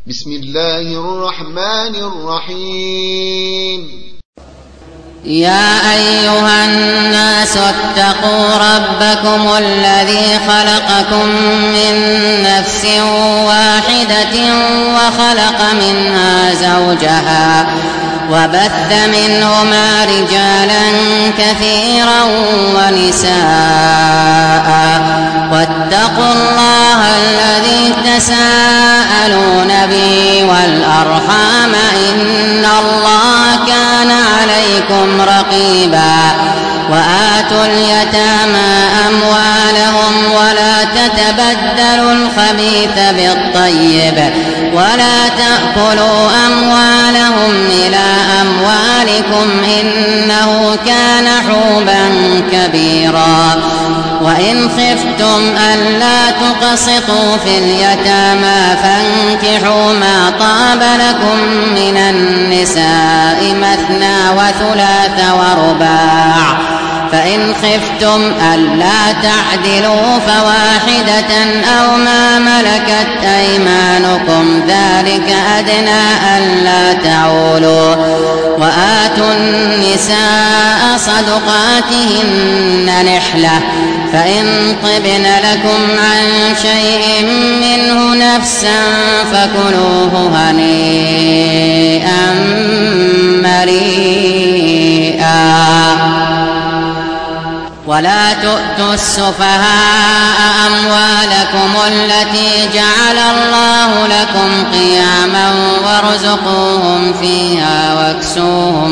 بسم الله الرحمن الرحيم. يا أيها الناس اتقوا ربكم الذي خلقكم من نفس واحدة وخلق منها زوجها وبث منهما رجالا كثيرا ونساء واتقوا الله الذي تساءلون به والأرحام إن الله كان عليكم رقيبا. وآتوا اليتامى أموالهم ولا تتبدلوا الخبيث بالطيب ولا تأكلوا أموالهم إلى أموالكم إنه كان حوبا كبيرا. وإن خفتم ألا تقسطوا في اليتامى فانكحوا ما طاب لكم من النساء مثنى وثلاث ورباع فإن خفتم ألا تعدلوا فواحدة أو ما ملكت أيمانكم ذلك أدنى ألا تعولوا. وآتوا النساء صدقاتهن نحلة فإن طبن لكم عن شيء منه نفسا فكلوه هنيئا مريئا. ولا تؤتوا السفهاء أموالكم التي جعل الله لكم قياما وارزقوهم فيها واكسوهم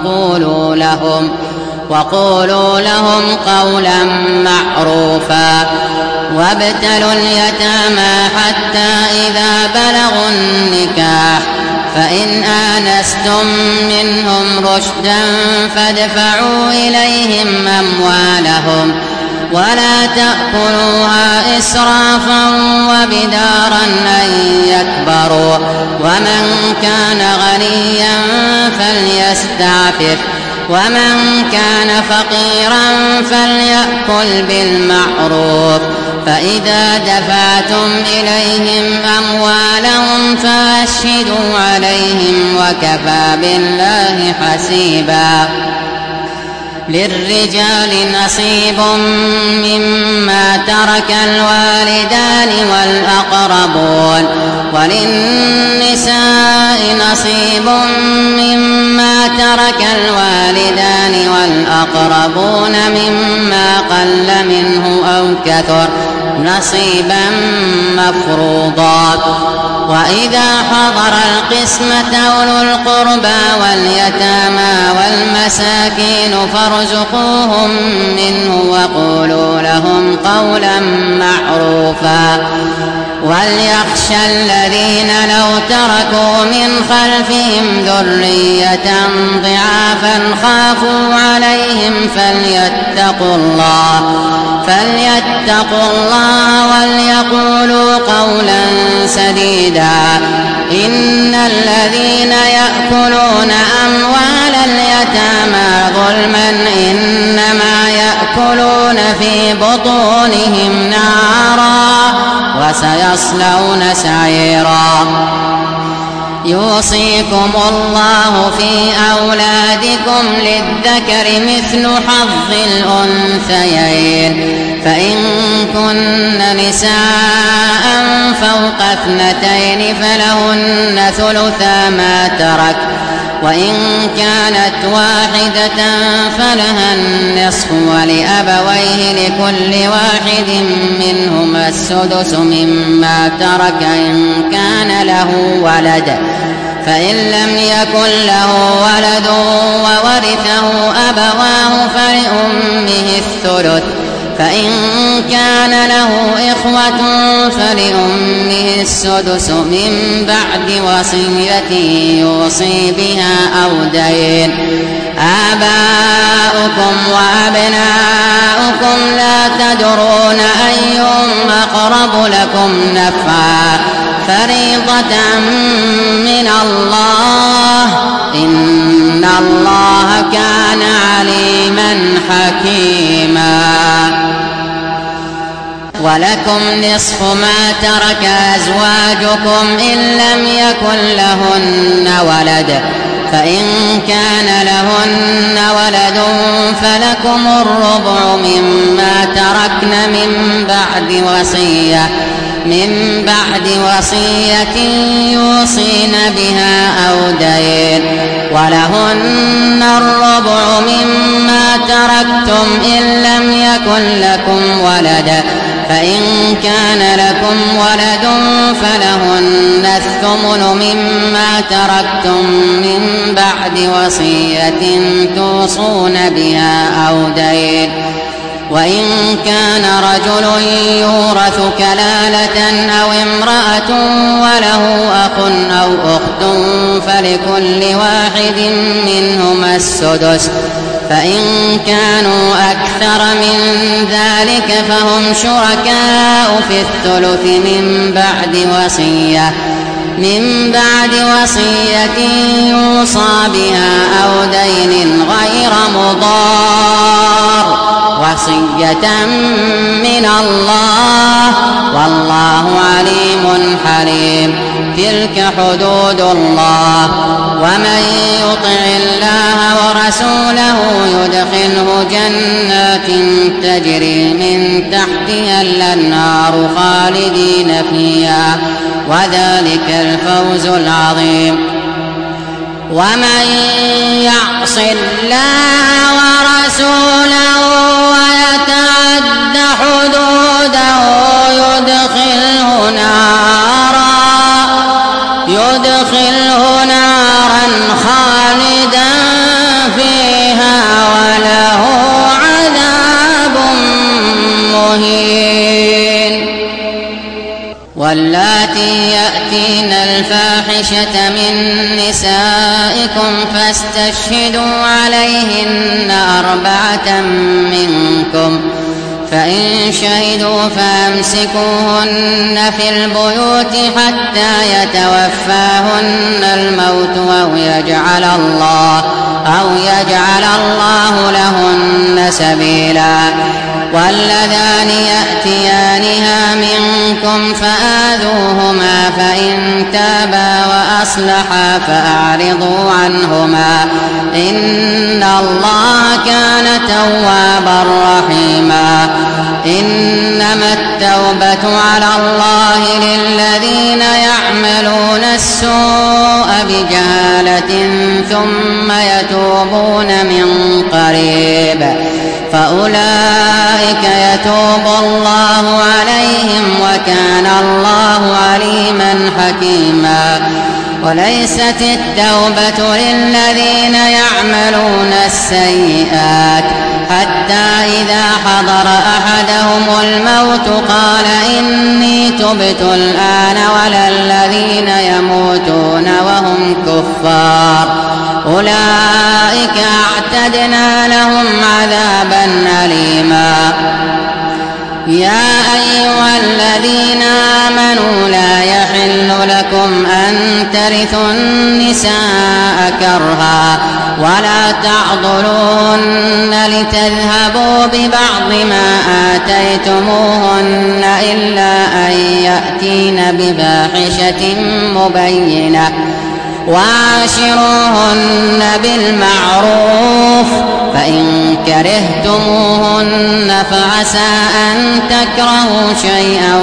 وقولوا لهم قولا معروفا. وابتلوا اليتامى حتى إذا بلغوا النكاح فإن آنستم منهم رشدا فادفعوا إليهم أموالهم ولا تأكلوها إسرافا وبدارا أن يكبروا. ومن كان غنيا فليستعفف ومن كان فقيرا فليأكل بالمعروف. فإذا دفعتم إليهم أموالهم فأشهدوا عليهم وكفى بالله حسيبا. للرجال نصيب مما ترك الوالدان والأقربون وللنساء نصيب مما ترك الوالدان والأقربون مما قل منه أو كثر نصيبا مفروضا. وإذا حضر القسمة أولو القربى واليتامى والمساكين فارزقوهم منه وقولوا لهم قولا معروفا. وليخشى الذين لو تركوا من خلفهم ذرية ضعافا خافوا عليهم فليتقوا الله وليقولوا قولا سديدا. إن الذين يأكلون أموال اليتامى ظلما إنما يأكلون في بطونهم نارا وسيصلون سعيرا. يوصيكم الله في أولادكم للذكر مثل حظ الأنثيين فإن كن نساء فوق 2 فلهن ثلثا ما ترك وإن كانت واحدة فلها النصف ولأبويه لكل واحد منهما السدس مما ترك إن كان له ولد فإن لم يكن له ولد وورثه أبواه فلأمه الثلث فإن كان له إخوة فلأمه السدس من بعد وصية يوصي بها أو دين. آباؤكم وأبناؤكم لا تدرون أيهم أقرب لكم نفعا فريضة من الله إن الله كان عليما حكيما. ولكم نصف ما ترك أزواجكم إن لم يكن لهن ولد، فإن كان لهن ولد فلكم الربع مما تركن من بعد وصية يوصين بها أو دين، ولهن الربع مما تركتم إن لم يكن لكم ولد، فإن كان لكم ولد فلهن الثمن مما تركتم من بعد وصية توصون بها أو دين. وإن كان رجل يورث كلالة أو امرأة وله أخ أو أخت فلكل واحد منهما السدس، فإن كانوا أكثر من ذلك فهم شركاء في الثلث من بعد وصية يوصى بها أو دين غير مضار، وصية من الله والله عليم حليم. تلك حدود الله، ومن يطع الله ورسوله يدخله جنات تجري من تحتها الأنهار خالدين فيها، وذلك الفوز العظيم. ومن يعص الله ورسوله ويتعد حدوده يدخله نارا خالدا فيها وله عذاب مهين. واللاتي يأتين الفاحشة من نسائكم فاستشهدوا عليهن 4 منكم، فإن شهدوا فأمسكوهن في البيوت حتى يتوفاهن الموت أو يجعل الله لهن سبيلا. واللذان يأتيانها منكم فآذوهما، فإن تابا وأصلحا فأعرضوا عنهما، إن الله كان توابا رحيما. إنما التوبة على الله للذين يعملون السوء بجهالة ثم يتوبون من قريب فأولئك يتوب الله عليهم وكان الله عليما حكيما. وليست التوبة للذين يعملون السيئات حتى إذا حضر أحدهم الموت قال إني تبت الآن، ولا الذين يموتون وهم كفار أولئك أعتدنا لهم عذابا أليما. يا أيها الذين آمنوا لا يحل لكم أن ترثوا النساء كرها ولا تعضلوهن لتذهبوا ببعض ما آتيتموهن إلا أن يأتين بفاحشة مبينة، وعاشروهن بالمعروف، فإن كرهتموهن فعسى أن تكرهوا شيئا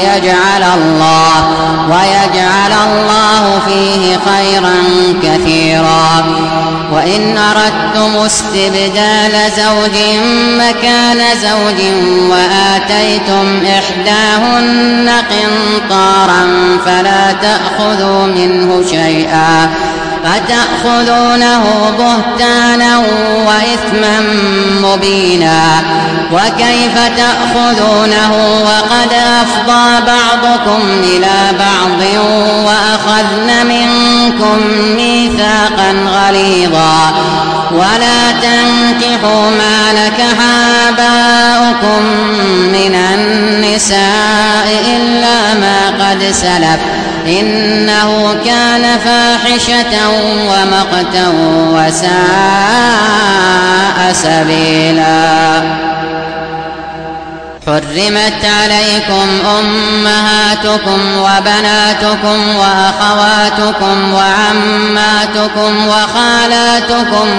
ويجعل الله فيه خيرا كثيرا. وإن أردتم استبدال زوج مكان زوج وآتيتم إحداهن قنطارا فلا تأخذوا منه شيئا فتأخذونه بهتانا وإثما مبينا. وكيف تأخذونه وقد أفضى بعضكم إلى بعض وأخذن منكم ميثاقا غليظا. ولا تنكحوا ما نكح آباؤكم من النساء إلا ما قد سلف إنه كان فاحشة ومقتا وساء سبيلا. حرمت عليكم أمهاتكم وبناتكم وأخواتكم وعماتكم وخالاتكم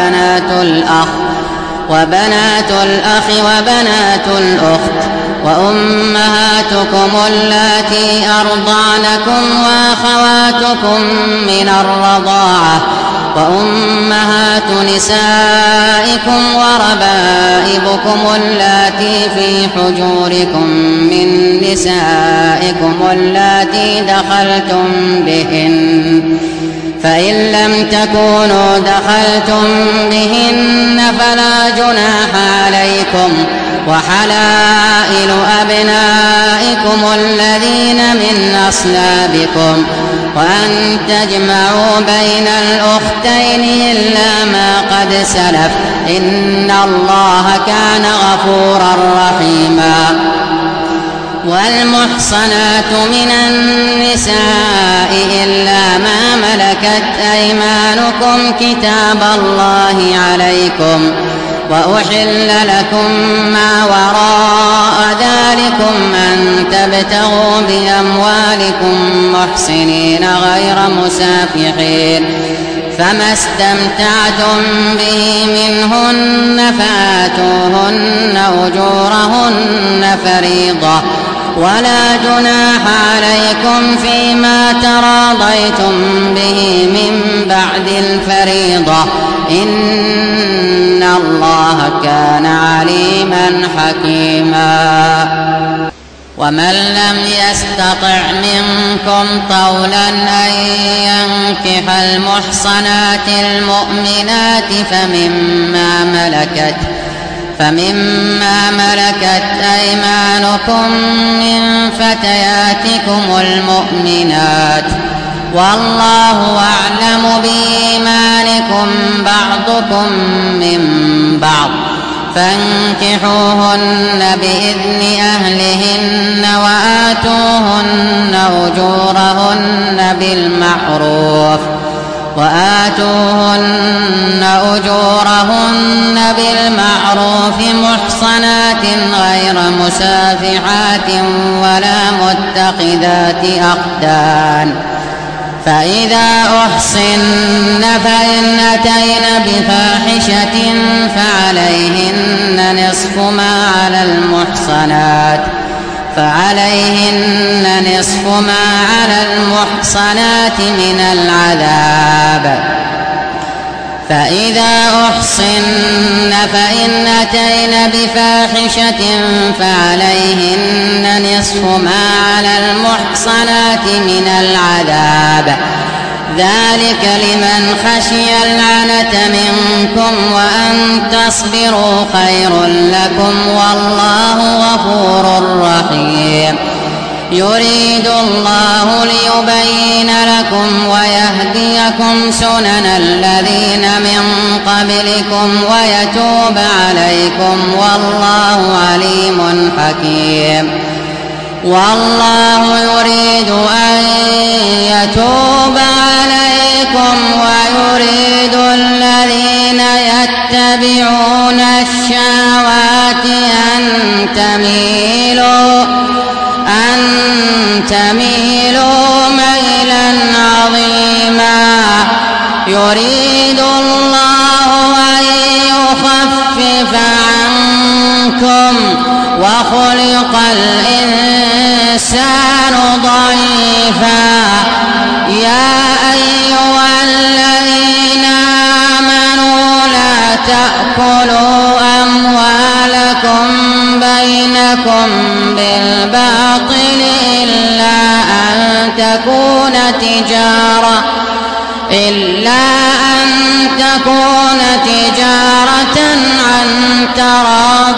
وبنات الأخ وبنات الأخت وأمهاتكم اللاتي أرضعنكم وأخواتكم من الرضاعة وأمهات نسائكم وربائبكم اللاتي في حجوركم من نسائكم اللاتي دخلتم بهن فإن لم تكونوا دخلتم بهن فلا جناح عليكم وحلائل أبنائكم الذين من أصلابكم وأن تجمعوا بين الأختين إلا ما قد سلف إن الله كان غفورا رحيما والمحصنات من النساء إلا ما ملكت أيمانكم كتاب الله عليكم وأحل لكم ما وراء ذلكم أن تبتغوا بأموالكم محسنين غير مسافحين فما استمتعتم به منهن فآتوهن أجورهن فريضة ولا جناح عليكم فيما تراضيتم به من بعد الفريضة إن الله كان عليما حكيما ومن لم يستطع منكم طولا أن ينكح المحصنات المؤمنات فمما ملكت أيمانكم من فتياتكم المؤمنات والله أعلم بإيمانكم بعضكم من بعض فانكحوهن بإذن أهلهن وآتوهن أجورهن بالمعروف محصنات غير مسافحات ولا متخذات أخدان فإذا أحصن فإن أتين بفاحشة فعليهن نصف ما على المحصنات من العذاب فإذا أحصن فإن أتين بفاحشة فعليهن نصف ما على المحصنات من العذاب ذلك لمن خشي العنة منكم وأن تصبروا خير لكم والله غفور رحيم يريد الله ليبين لكم ويهديكم سنن الذين من قبلكم ويتوب عليكم والله عليم حكيم والله يريد أن يتوب عليكم ويريد الذين يتبعون الشهوات أن تميلوا ميلا عظيما يريد الله أن يخفف عنكم وخلق الإنسان ضعيفا يا أيها الذين آمنوا لا تأكلوا أموالكم بينكم بالباطل إلا أن تكون تجارة عن تراض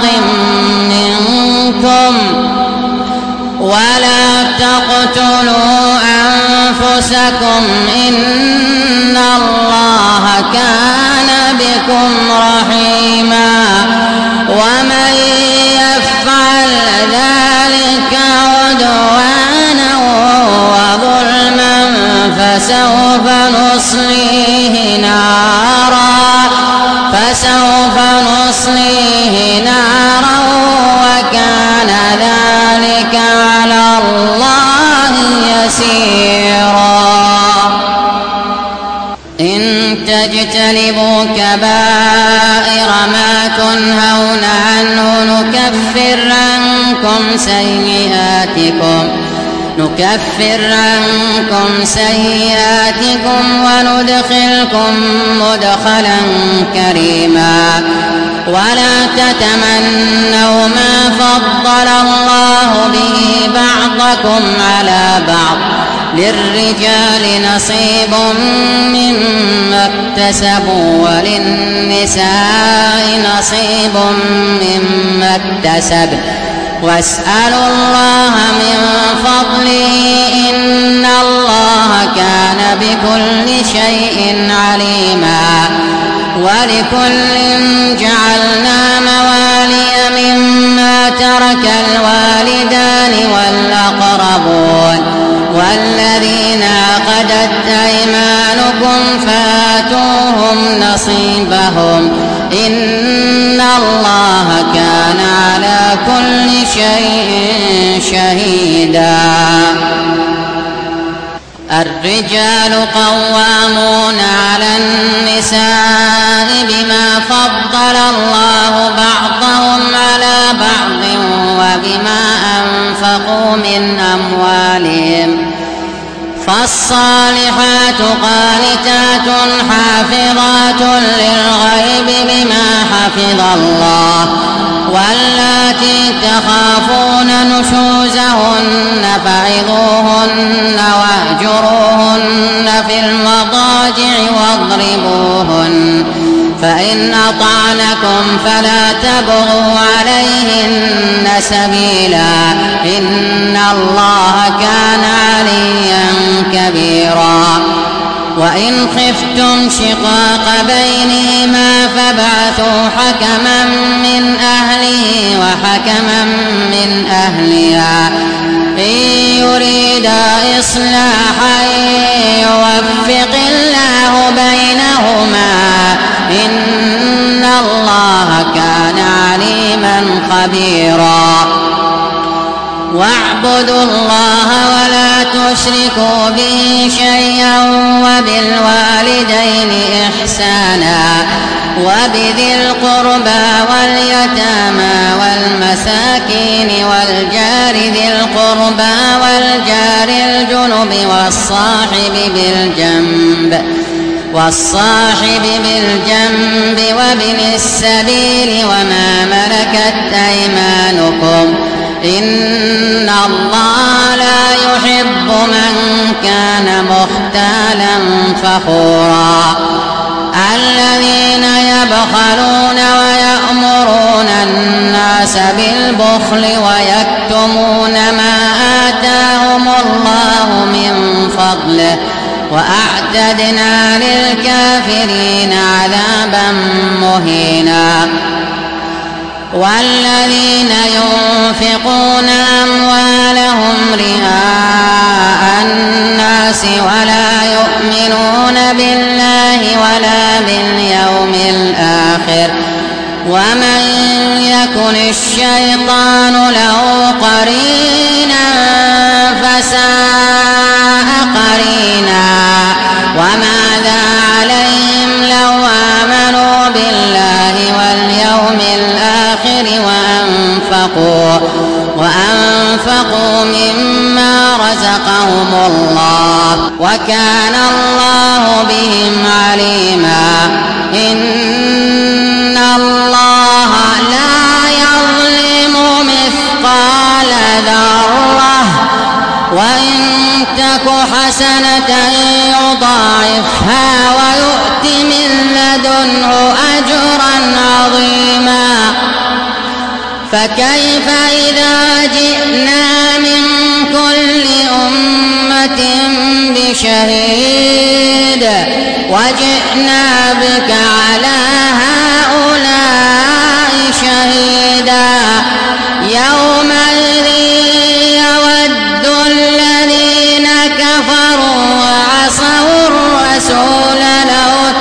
منكم ولا تقتلوا أنفسكم إن الله كان بكم رحيما ومن يفعل ذلك عدوانا وظلما فسوف نصليه نارا وكان بصيرا إن تجتنبوا كبائر ما تنهون عنه نكفر عنكم سيئاتكم وندخلكم مدخلا كريما ولا تتمنوا ما فضل الله به بعضكم على بعض للرجال نصيب مما اكتسبوا وللنساء نصيب مما اكتسب واسألوا الله من فضله إن الله كان بكل شيء عليما ولكل جعلنا موالي مما ترك الوالدان والأقربون والذين عقدت أيمانكم فآتوهم نصيبهم إن الله كان على كل شيء شهيدا الرجال قوامون على النساء بما فضل الله بعضهم على بعض وبما أنفقوا من أموالهم فالصالحات قانتات حافظات للغيب بما حفظ الله واللاتي تخافون نشوزهن فعظوهن واهجروهن في المضاجع واضربوهن فإن أطعنكم فلا تبغوا عليهن سبيلا إن الله كان عليا كبيرا وإن خفتم شقاق بينهما فابعثوا حكما من أهله وحكما من أهلها إن يريدا إصلاحا يوفق الله بينهما إن الله كان عليما خبيرا واعبدوا الله ولا تشركوا به شيئا وبالوالدين إحسانا وبذي القربى واليتامى والمساكين والجار ذي القربى والجار الجنب والصاحب بالجنب وابن السبيل وما ملكت أيمانكم إن الله لا يحب من كان مختالا فخورا الذين يبخلون ويأمرون الناس بالبخل ويكتمون ما آتاهم الله من فضله وأعتدنا للكافرين عذابا مهينا والذين ينفقون أموالهم رئاء الناس ولا يؤمنون بالله ولا باليوم الآخر ومن يكن الشيطان له قرينا فساء قرينا وماذا عليهم لو آمنوا بالله واليوم الآخر وأنفقوا مما رزقهم الله وكان الله بهم عليما إن الله لا يظلم مثقال ذرة وإن تك حسنة يضاعفها ويؤت من لدنه أجرا عظيما فكيف إذا جئنا من كل أمة بشهيد وجئنا بك على هؤلاء شهيدا يومئذ يود الذين كفروا وعصوا الرسول لو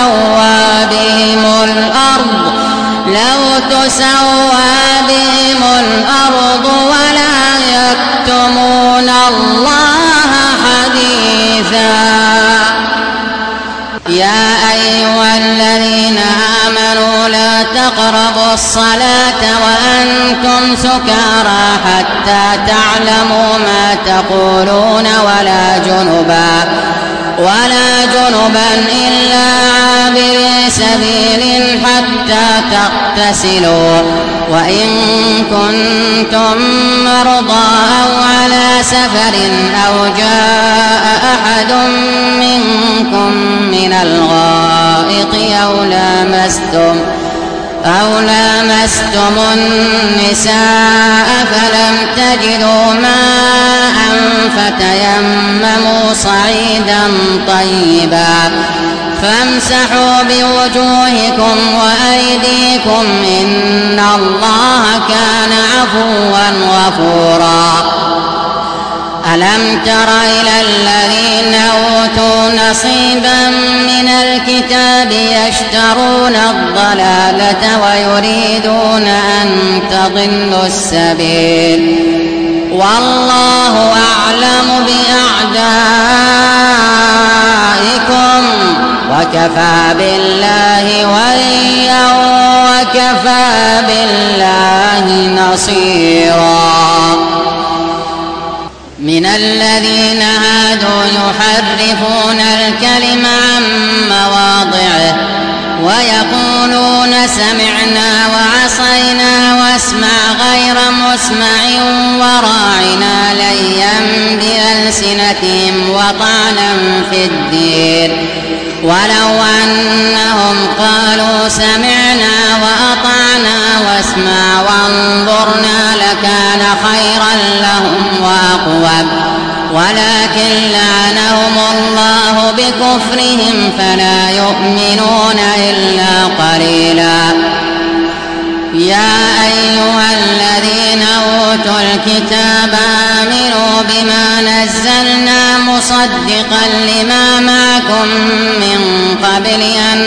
تسوى بهم الأرض ولا يكتمون الله يا أيها الذين آمنوا لا تقربوا الصلاة وأنتم سكارى حتى تعلموا ما تقولون ولا جنبا إلا عابري سبيل حتى تغتسلوا وإن كنتم مرضى أو على سفر أو جاء أحد منكم من الغائط أو لامستم النساء فلم تجدوا ماء فتيمموا صعيدا طيبا فامسحوا بوجوهكم وأيديكم إن الله كان عفوا غفورا ألم تر إلى الذين أوتوا نصيبا من الكتاب يشترون الضلالة ويريدون أن تضلوا السبيل والله أعلم بأعدائكم وكفى بالله وليا وكفى بالله نصيرا من الذين هادوا يحرفون الكلم عن مواضعه ويقولون سمعنا وعصينا واسمع غير مسمع وراعنا ليا بألسنتهم وطعنا في الدين ولو أنهم قالوا سمعنا وأطعنا واسمع وانظرنا لكان خيرا لهم وأقوم ولكن لعنهم الله بكفرهم فلا يؤمنون إلا قليلا يا أيها الذين أوتوا الكتاب آمنوا بما نزلنا مصدقا لما معكم من قبل أن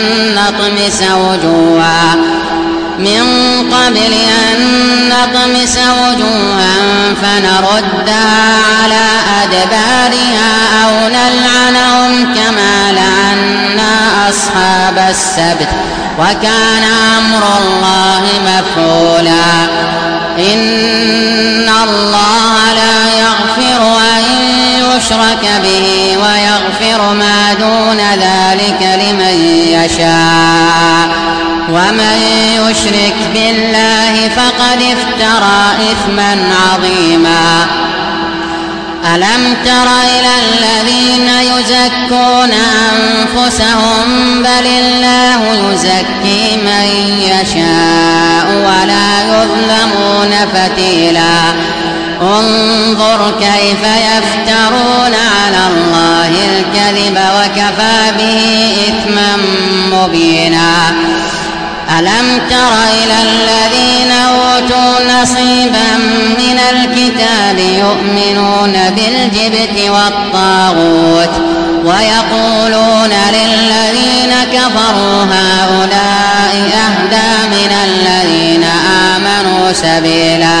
نطمس وجوها فنردها على أدبارها أو نلعنهم كما لعنا أصحاب السبت وكان أمر الله مفعولا إن الله لا يغفر أن يشرك به ويغفر ما دون ذلك لمن يشاء ومن يشرك بالله فقد افترى إثما عظيما ألم تر إلى الذين يزكون أنفسهم بل الله يزكي من يشاء ولا يظلمون فتيلا انظر كيف يفترون على الله الكذب وكفى به إثما مبينا ألم تر إلى الذين أوتوا نصيبا من الكتاب يؤمنون بالجبت والطاغوت ويقولون للذين كفروا هؤلاء أهدى من الذين آمنوا سبيلا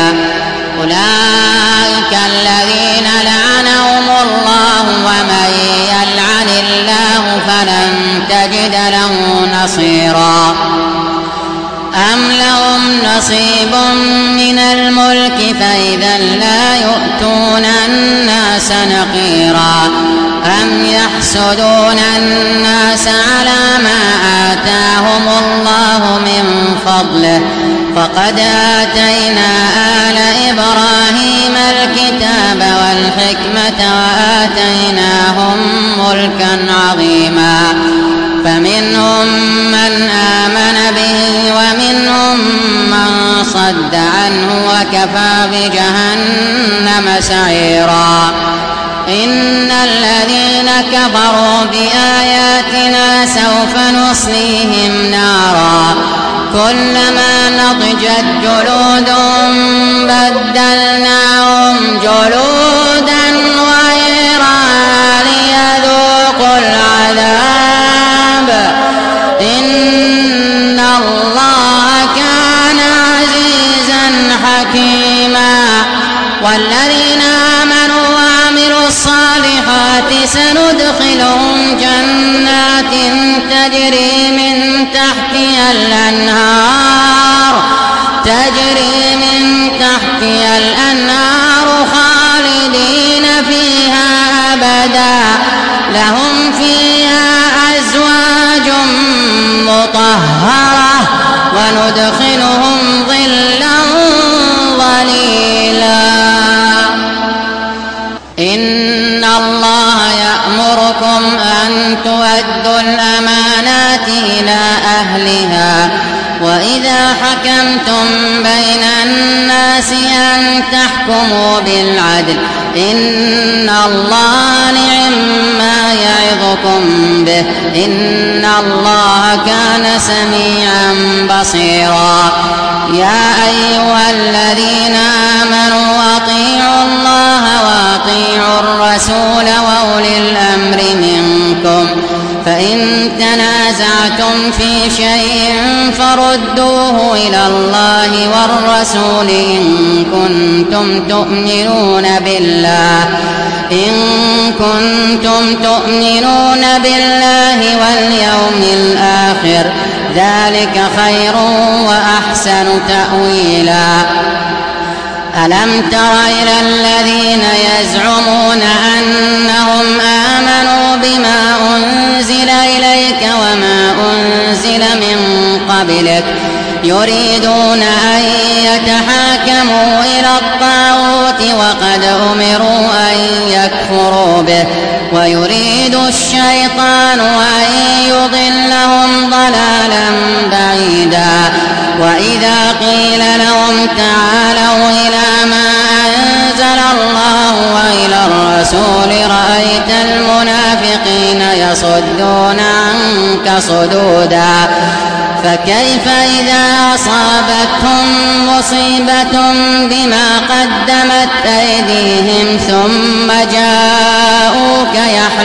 أولئك الذين لعنهم الله ومن يلعن الله فلن تجد له نصيرا أم لهم نصيب من الملك فإذا لا يؤتون الناس نقيرا أم يحسدون الناس على ما آتاهم الله من فضله فقد آتينا آل إبراهيم الكتاب والحكمة وآتيناهم ملكا عظيما فمنهم من آمن به ومنهم من صد عنه وكفى بجهنم سعيرا إن الذين كفروا بآياتنا سوف نصليهم نارا كلما نضجت جلودهم بدلناهم جلودا غيرها ليذوقوا العذاب إن الله كان عزيزا حكيما والذين آمنوا وعملوا الصالحات سندخلهم جنات تجري من تحتها الأنهار خالدين فيها أبدا لهم فيها أزواج مطهرة وندخلهم ظلا ظليلا. إن الله يأمركم أن تؤدوا الأمانات إلى أهلها وإذا حكمتم بين الناس أن تحكموا بالعدل إن الله نعم يعظكم به إن الله كان سميعا بصيرا. يا أيها الذين آمنوا أطيعوا الله وأطيعوا الرسول وأولي الأمر منكم فإن تنازعتم في شيء فردوه إلى الله والرسول إن كنتم تؤمنون بالله واليوم الآخر ذلك خير وأحسن تأويلا. ألم تر إلى الذين يزعمون أنهم آمنوا بما أنزل إليك وما أنزل من قبلك يريدون أن يتحاكموا إلى الطاغوت وقد أمروا أن يكفروا به ويريد الشيطان أن يضلهم ضلالا بعيدا. وإذا قيل لهم تعالوا إلى ما أنزل الله وإلى الرسول رأيت المنافقين يصدون عنك صدودا. فكيف إذا أصابتهم مصيبة بما قدمت أيديهم ثم جاءوك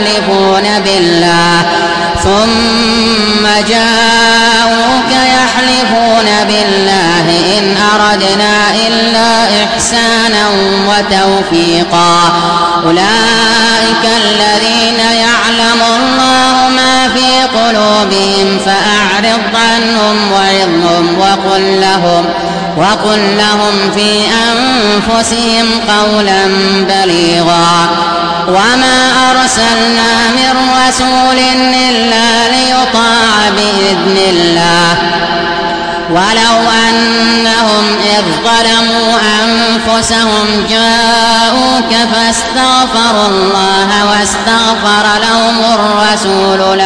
يحلفون بالله إن أردنا إلا إحسانا وتوفيقا أولئك الذين يعلم الله ما في قلوبهم فأعرض عنهم وعظهم وقل لهم في أنفسهم قولا بليغا. وما أرسلنا من رسول إلا ليطاع بإذن الله ولو أنهم إذ ظلموا أنفسهم جاءوك فاستغفروا الله واستغفر لهم الرسول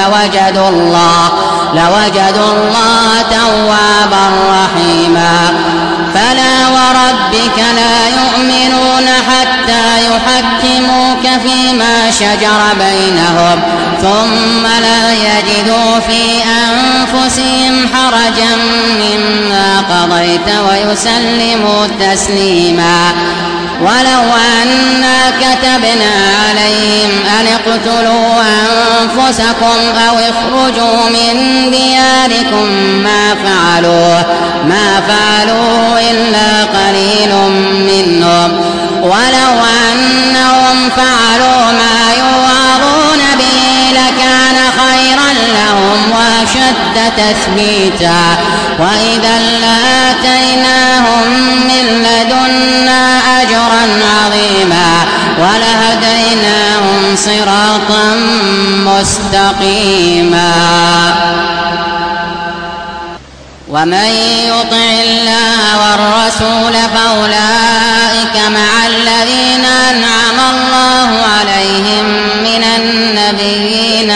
لوجدوا الله توابا رحيما. فلا وربك لا يؤمنون حتى يحكموك فيما شجر بينهم ثم لا يجدوا في أنفسهم حرجا مما قضيت ويسلموا تسليما. ولو أنا كتبنا عليهم أن اقتلوا أنفسكم أو اخرجوا من دياركم ما فعلوه إلا قليل منهم ولو أنهم فعلوا ما يوعظون به لكان خيرا لهم وأشد تثبيتا وإذا لآتيناهم من لدنا أجرا عظيما ولهديناهم صراطا مستقيما. ومن يطع الله والرسول فأولئك مع الذين أنعم الله عليهم من النبيين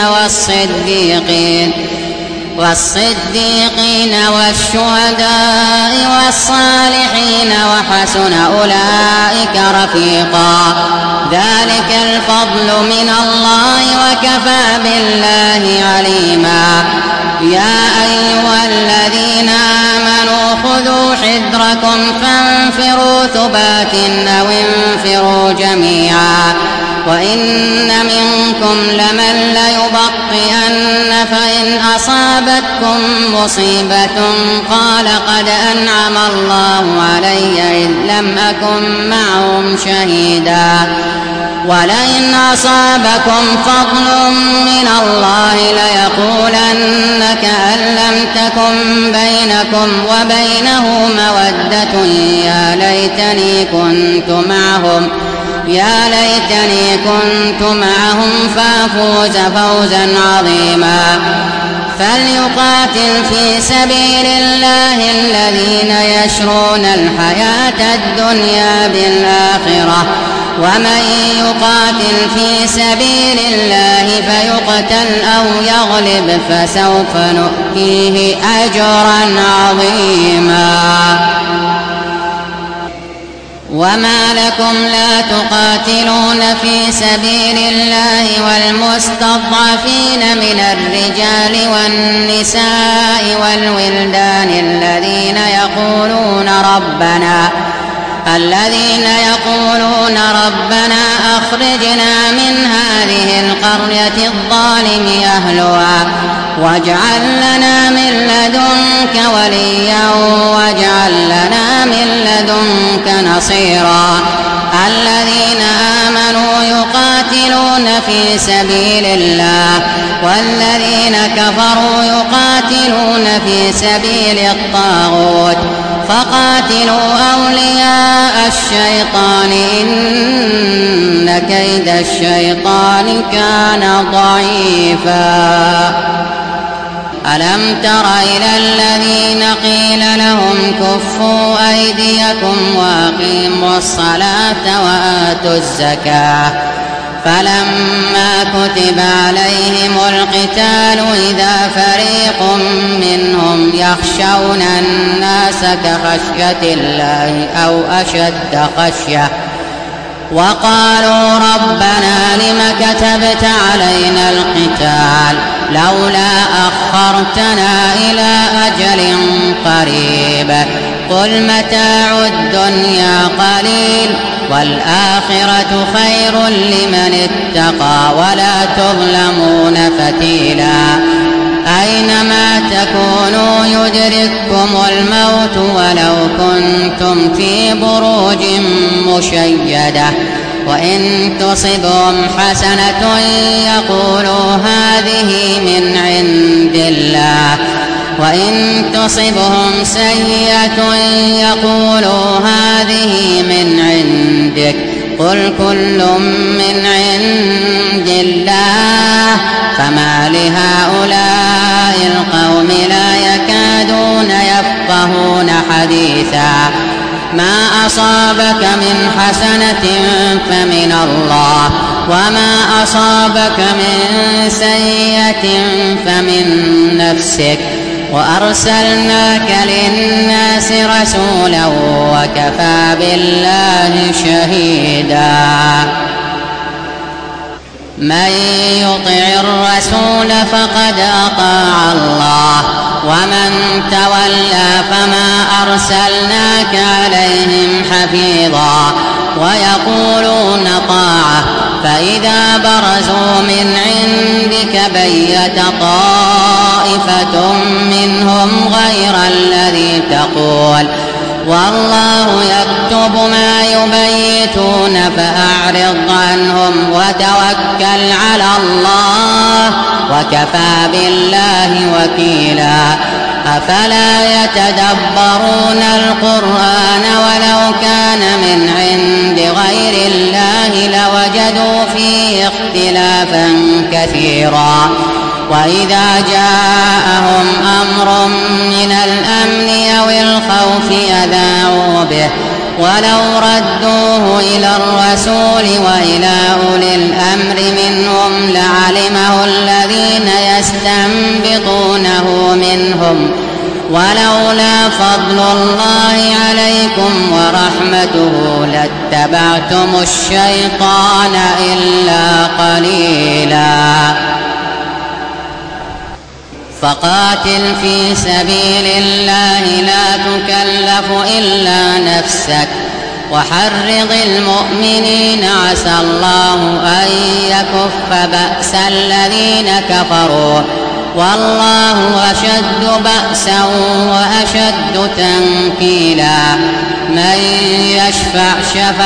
والصديقين والشهداء والصالحين وحسن أولئك رفيقا. ذلك الفضل من الله وكفى بالله عليما. يا أيها الذين آمنوا خذوا حذركم فانفروا ثبات أو انفروا جميعا وإن منكم لمن ليبطئن فإن أصابتكم مصيبة قال قد أنعم الله علي إذ لم أكن معهم شهيدا ولئن أصابكم فضل من الله ليقولن تكن بينكم وبينه مودة يا ليتني كنت معهم فافوز فوزا عظيما فليقاتل في سبيل الله الذين يشرون الحياة الدنيا بالآخرة ومن يقاتل في سبيل الله فيقتل أو يغلب فسوف نؤتيه أجرا عظيما وما لكم لا تقاتلون في سبيل الله والمستضعفين من الرجال والنساء والولدان الذين يقولون ربنا أخرجنا من هذه القرية الظالم أهلها واجعل لنا من لدنك وليا واجعل لنا من لدنك نصيرا الذين آمنوا يقاتلون في سبيل الله والذين كفروا يقاتلون في سبيل الطاغوت فقاتلوا أولياء الشيطان إن كيد الشيطان كان ضعيفا ألم تر إلى الذين قيل لهم كفوا أيديكم وأقيموا الصلاة وآتوا الزكاة فلما كتب عليهم القتال إذا فريق منهم يخشون الناس كخشية الله أو أشد خشية وقالوا ربنا لم كتبت علينا القتال لولا أخرتنا إلى أجل قريب قل متاع الدنيا قليل والآخرة خير لمن اتقى ولا تظلمون فتيلا أينما تكونوا يدرككم الموت ولو كنتم في بروج مشيدة وإن تصبهم حسنة يقولوا هذه من عند الله وإن تصبهم سيئة يقولوا هذه من عندك قل كل من عند الله فما لهؤلاء القوم لا يكادون يفقهون حديثا ما أصابك من حسنة فمن الله وما أصابك من سيئة فمن نفسك وأرسلناك للناس رسولا وكفى بالله شهيدا من يطع الرسول فقد أطاع الله ومن تولى فما أرسلناك عليهم حفيظا ويقولون طاعة فإذا برزوا من عندك بيت طائفة منهم غير الذي تقول والله يكتب ما يبيتون فأعرض عنهم وتوكل على الله وكفى بالله وكيلا أفلا يتدبرون القرآن ولو كان من عند غير الله لوجدوا فيه اختلافا كثيرا وإذا جاءهم أمر من الأمن أو الخوف أذاعوا به ولو ردوه إلى الرسول وإلى أولي الأمر منهم لعلمه الذين يستنبطونه منهم ولولا فضل الله عليكم ورحمته لاتبعتم الشيطان إلا قليلا فقاتل في سبيل الله لا تكلف إلا نفسك وحرض المؤمنين عسى الله أن يكف بأس الذين كفروا والله أشد بأسا وأشد تنكيلا من يشفع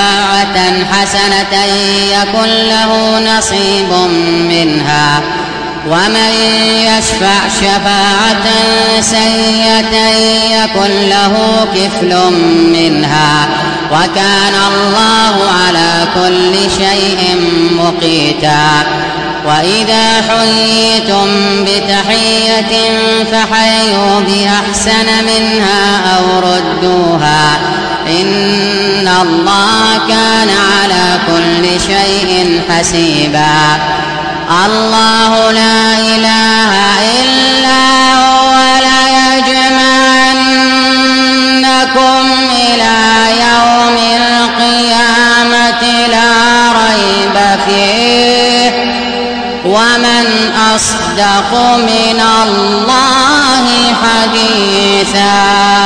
شفاعة حسنة يكن له نصيب منها ومن يشفع شفاعة سيئة يكن له كفل منها وكان الله على كل شيء مقيتا. وإذا حييتم بتحية فحيوا بأحسن منها أو ردوها إن الله كان على كل شيء حسيبا. الله لا إله إلا هو ليجمعنكم إلى يوم القيامة لا ريب فيه ومن أصدق من الله حديثا.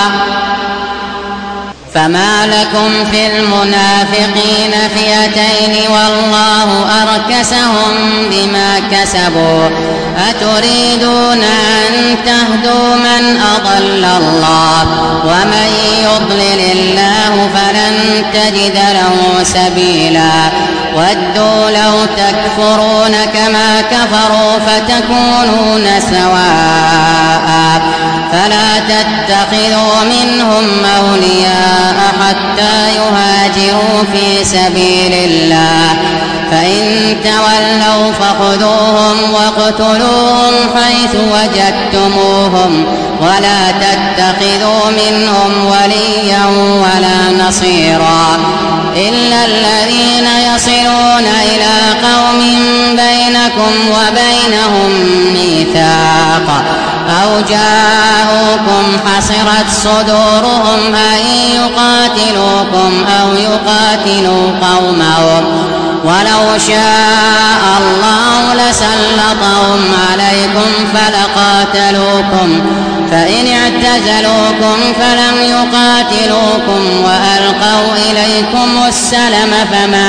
فما لكم في المنافقين فئتين والله أركسهم بما كسبوا أتريدون أن تهدوا من أضل الله ومن يضلل الله فلن تجد له سبيلا. ودوا لو تكفرون كما كفروا فتكونون سواء فلا تتخذوا منهم أولياء حتى يهاجروا في سبيل الله فإن تولوا فخذوهم واقتلوهم حيث وجدتموهم ولا تتخذوا منهم وليا ولا نصيرا إلا الذين يصلون إلى قوم بينكم وبينهم ميثاق أو جاءوكم حصرت صدورهم أن يقاتلوكم أو يقاتلوا قومهم ولو شاء الله لسلطهم عليكم فلقاتلوكم فإن اعتزلوكم فلم يقاتلوكم وألقوا إليكم السلم فما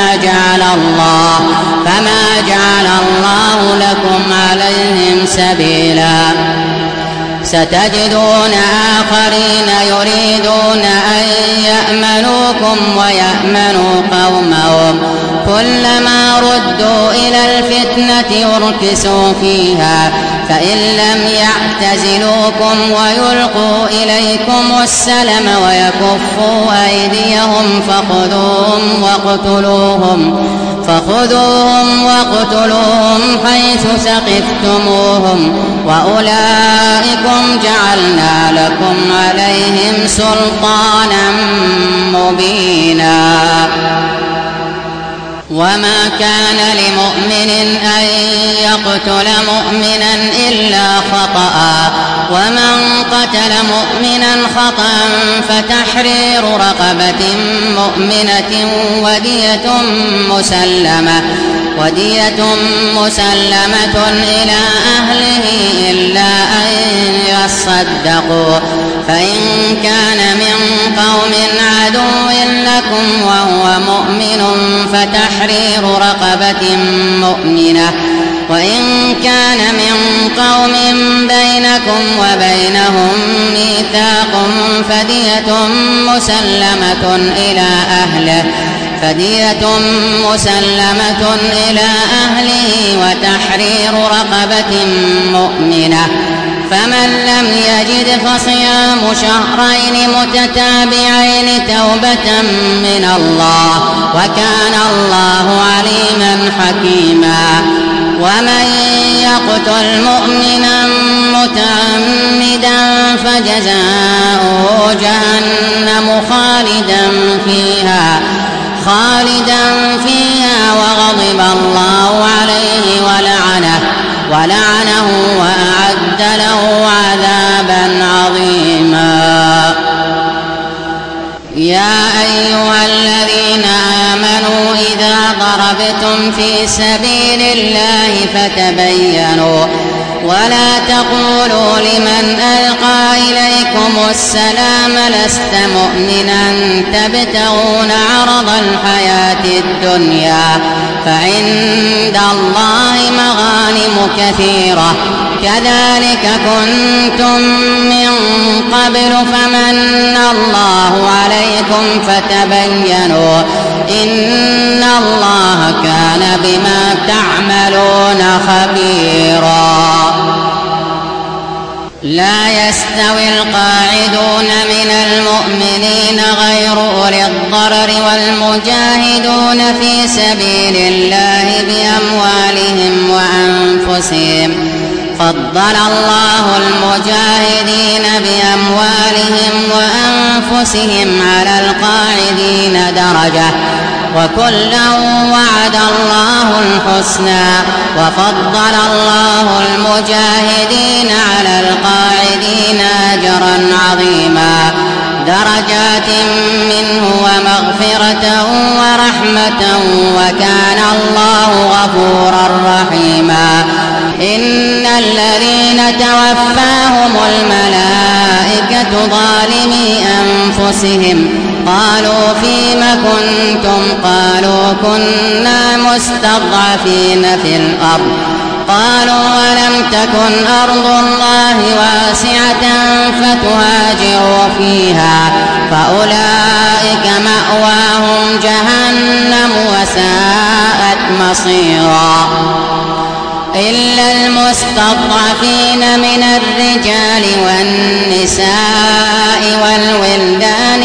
جعل الله لكم عليهم سبيلا. ستجدون آخرين يريدون أن يأمنوكم ويأمنوا قومهم كلما ردوا إلى الفتنة أركسوا فيها فإن لم يعتزلوكم ويلقوا إليكم السلم ويكفوا أيديهم فخذوهم واقتلوهم حيث ثقفتموهم وأولئكم جعلنا لكم عليهم سلطانا مبينا. وما كان لمؤمن أن يقتل مؤمنا إلا خطأ ومن قتل مؤمنا خطأ فتحرير رقبة مؤمنة ودية مسلمة إلى أهله إلا أن يصدقوا فإن كان من قوم عدو لكم وهو مؤمن فتحرير رقبة مؤمنة وإن كان من قوم بينكم وبينهم ميثاق فدية مسلمة إلى أهله وتحرير رقبة مؤمنة فمن لم يجد فصيام شهرين متتابعين توبة من الله وكان الله عليما حكيما. ومن يقتل مؤمنا متعمدا فجزاؤه جهنم خالدا فيها وغضب الله عليه ولعنه وأعد له عذابا عظيما. يا أيها الذين آمنوا إذا ضربتم في سبيل الله فتبينوا ولا تقولوا لمن ألقى إليكم السلام لست مؤمنا تبتغون عرض الحياة الدنيا فعند الله مغانم كثيرة كذلك كنتم من قبل فمن الله عليكم فتبينوا إن الله كان بما تعملون خبيرا. لا يستوي القاعدون من المؤمنين غير أولي الضرر والمجاهدون في سبيل الله بأموالهم وأنفسهم. فضل الله المجاهدين بأموالهم وأنفسهم على القاعدين درجة، وكلا وعد الله الحسنى، وفضل الله المجاهدين على القاعدين أجرا عظيما، درجات منه ومغفرة ورحمة، وكان الله غفورا رحيما. إن الذين توفاهم الملائكة ظالمي أنفسهم قالوا فيم كنتم؟ قالوا كنا مستضعفين في الأرض. قالوا ولم تكن أرض الله واسعة فتهاجروا فيها فأولئك مأواهم جهنم وساءت مصيرا. إلا المستضعفين من الرجال والنساء والولدان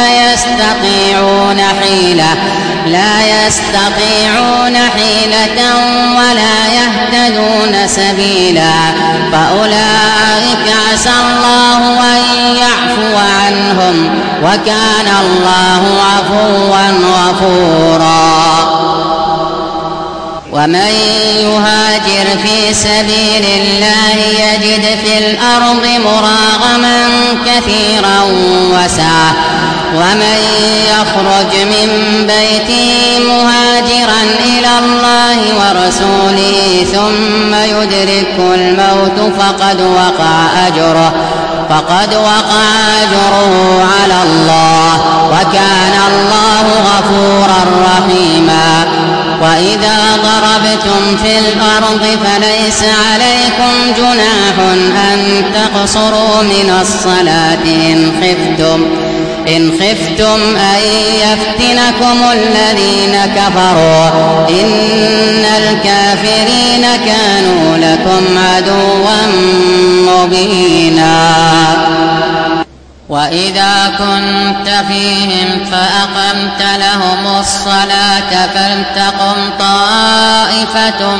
لا يستطيعون حيلة ولا يهتدون سبيلا، فأولئك عسى الله أن يعفو عنهم، وكان الله عفوا غفورا. ومن يهاجر في سبيل الله يجد في الأرض مراغما كثيرا وسعة، ومن يخرج من بيته مهاجرا إلى الله ورسوله ثم يدركه الموت فقد وقع أجره على الله، وكان الله غفورا رحيما. وإذا ضربتم في الأرض فليس عليكم جناح أن تقصروا من الصلاة إن خفتم أن يفتنكم الذين كفروا، إن الكافرين كانوا لكم عدوا مبينا. وإذا كنت فيهم فأقمت لهم الصلاة فلتقم طائفة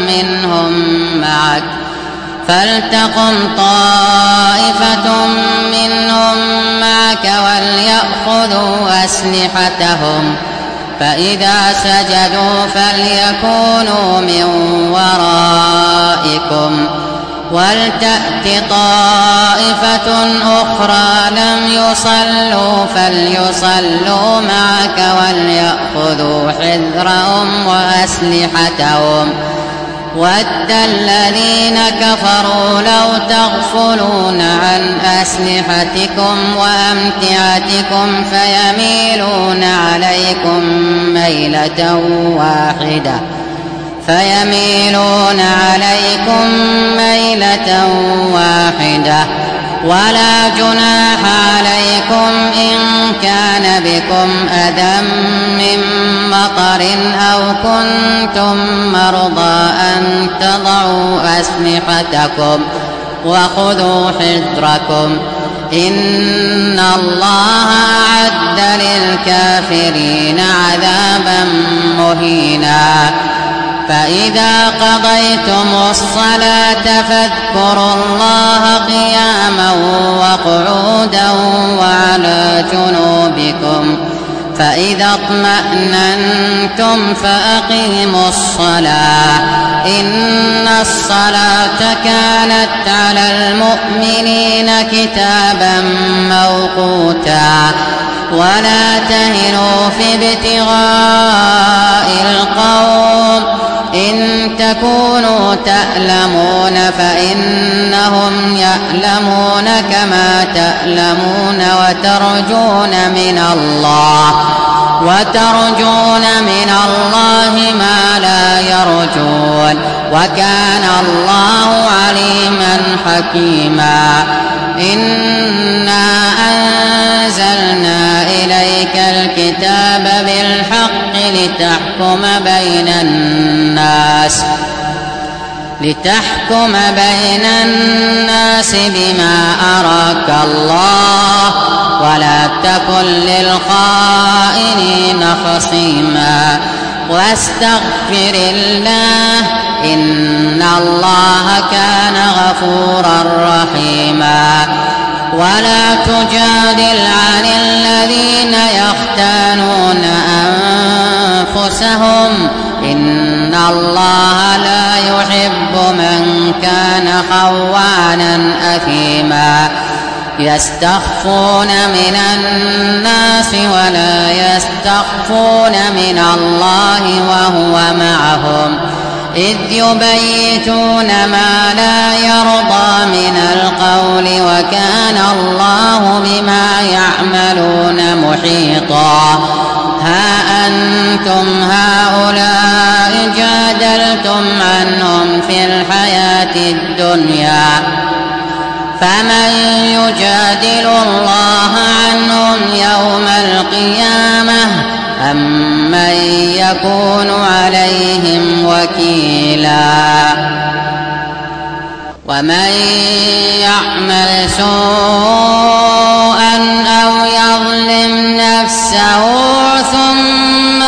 منهم معك وليأخذوا أسلحتهم، فإذا سجدوا فليكونوا من ورائكم ولتأت طائفة أخرى لم يصلوا فليصلوا معك وليأخذوا حذرهم وأسلحتهم. ود الذين كفروا لو تغفلون عن أسلحتكم وأمتعتكم فيميلون عليكم ميلة واحدة. ولا جناح عليكم إن كان بكم أذى من مطر أو كنتم مرضى أن تضعوا أسلحتكم وخذوا حذركم، إن الله أعد للكافرين عذابا مهينا. فإذا قضيتم الصلاة فاذكروا الله قياما وقعودا وعلى جنوبكم، فإذا اطمأننتم فأقيموا الصلاة، إن الصلاة كانت على المؤمنين كتابا موقوتا. ولا تهنوا في ابتغاء القوم، إن تكونوا تألمون فإنهم يألمون كما تألمون وترجون من الله ما لا يرجون، وكان الله عليما حكيما. إنا أنزلنا إليك الكتاب الكتاب بالحق لتحكم بين الناس بما أراك الله ولا تكن للخائنين خصيما واستغفر الله إن الله كان غفورا رحيما ولا تجادل عن الذين يختانون أنفسهم إن الله لا يحب من كان خوانا أثيما يستخفون من الناس ولا يستخفون من الله وهو معهم إذ يبيتون ما لا يرضى من القول وكان الله بما يعملون محيطا ها أنتم هؤلاء جادلتم عنهم في الحياة الدنيا فمن يجادل الله عنهم يوم القيامة أم من يكون عليهم وكيلا ومن يعمل سوءا أو يظلم نفسه ثم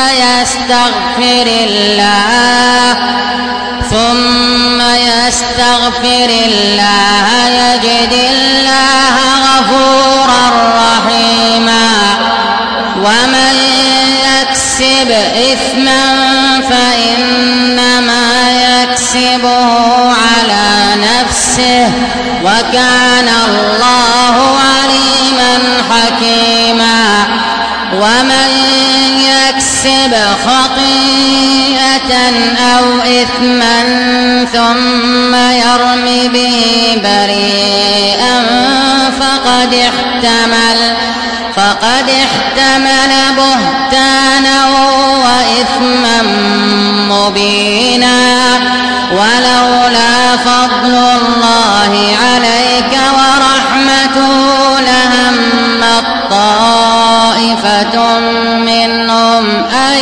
يستغفر الله يجد الله غفورا رحيما ومن يكسب إثما فإنما يكسبه على نفسه وكان الله عليما حكيما ومن يكسب خطيئة أو إثما ثم يرم به بريئا فقد احتمل بهتانا وإثما مبينا ولولا فضل الله عليك ورحمته لهمت طائفة منهم أن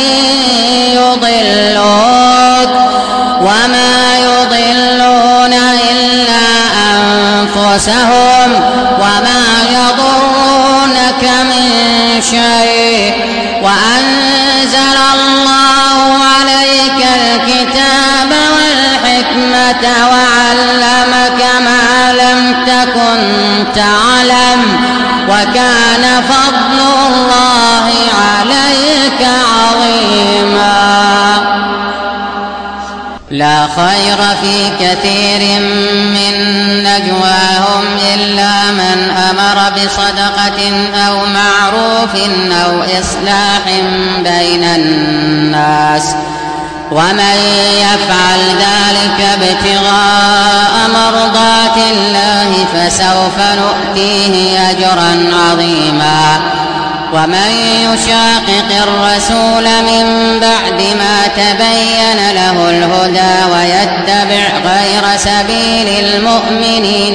يضلوك وما يضلون إلا أنفسهم وما يضرونك من شيء وأنزل الله عليك الكتاب والحكمة وعلمك ما لم تكن تعلم وكان فضل الله عليك عظيما لا خير في كثير من نجواهم إلا من أمر بصدقة أو معروف أو إصلاح بين الناس ومن يفعل ذلك ابتغاء مرضات الله فسوف نؤتيه أجرا عظيما ومن يشاقق الرسول من بعد ما تبين له الهدى ويتبع غير سبيل المؤمنين